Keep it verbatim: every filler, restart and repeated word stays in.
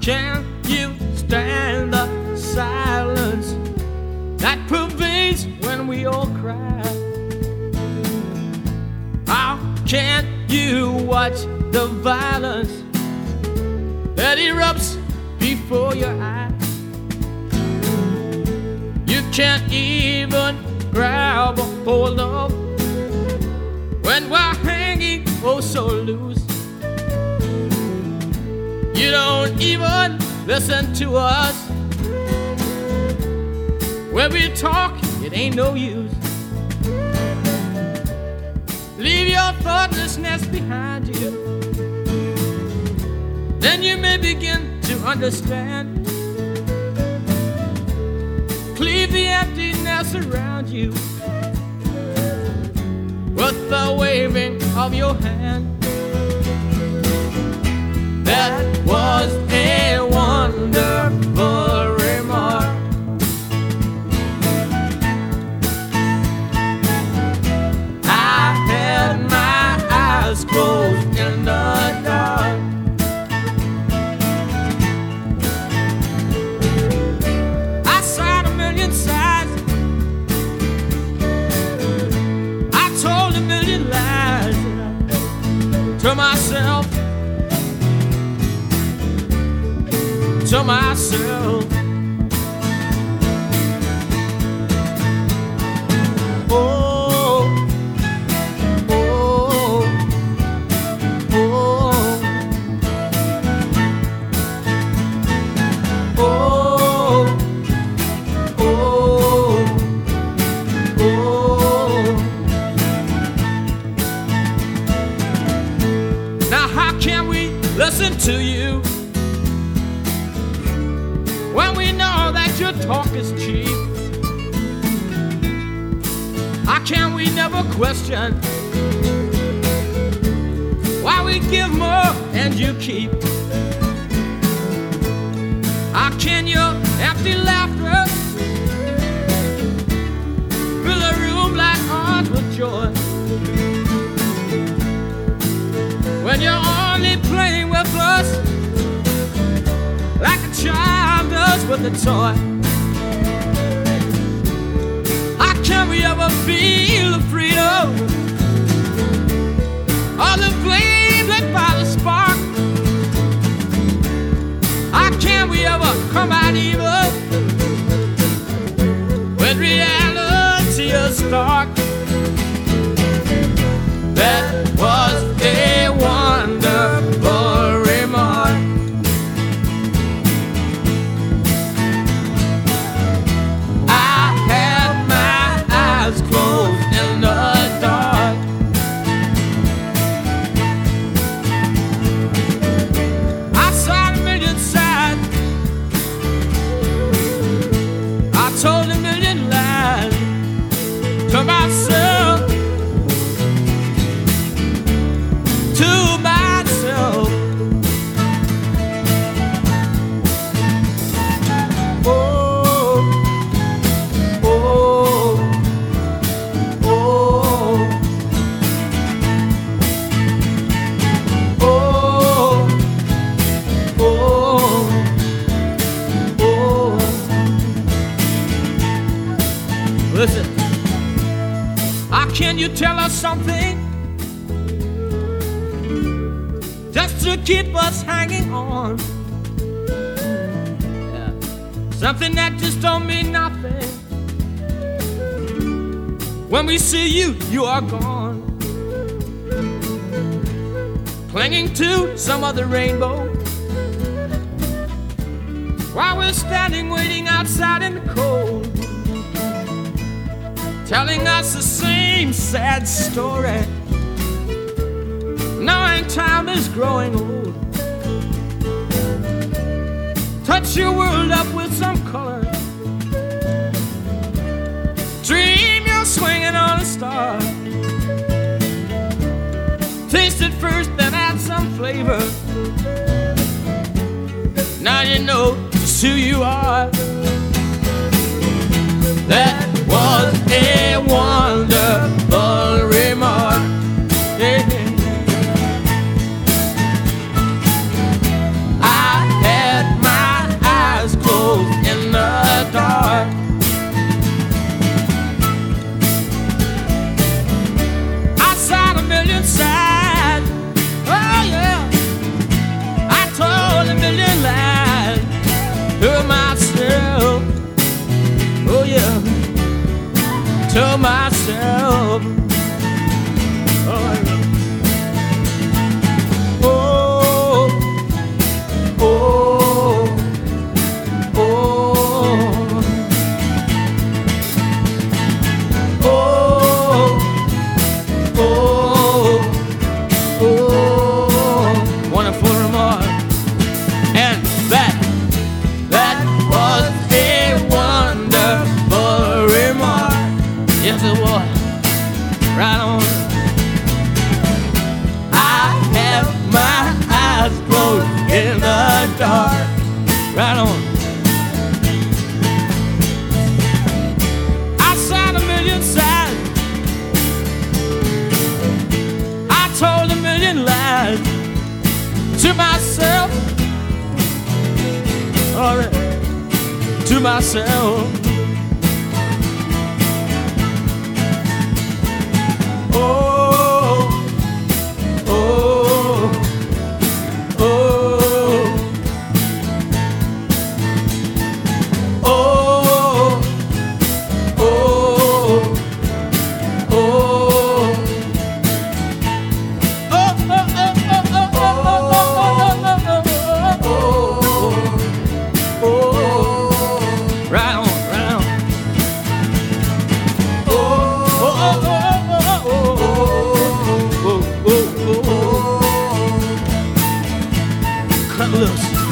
can you stand the silence that pervades when we all cry? How can you watch the violence that erupts before your eyes? You can't even grab a hold of when we're hanging oh so loose. You don't even listen to us. When we talk, it ain't no use. Leave your thoughtlessness behind you. Then you may begin to understand. Cleave the emptiness around you with the waving of your hand. That was a wonderful remark. I had my eyes closed in the dark. I saw a million sides. I told a million lies to myself. To myself. Oh, oh, oh, oh, oh, oh. Now how can we listen to you when we know that your talk is cheap? How can we never question why we give more and you keep? How can your empty laughter fill a room like ours with joy when you're only playing with us like a child does with a toy? How can we ever feel the freedom or the flame lit by the spark? How can we ever come out even when reality is dark? That was a wonderful remark. Closed in the dark. I saw a million sides. I told a million lies to myself. To myself. Oh, oh. Listen, how can you tell us something just to keep us hanging on? Yeah. Something that just don't mean nothing. When we see you, you are gone, clinging to some other rainbow while we're standing waiting outside in the cold, telling us the same sad story, knowing time is growing old. Touch your world up with some color, dream you're swinging on a star. Taste it first, then add some flavor. Now you know just who you are. That was a wonderful remark. Yeah. I had my myself, all right, to myself. Oh, oh, oh, oh, oh, oh. Right on, right on. Oh, oh, oh, oh, oh, oh, oh, oh, oh. Cut loose.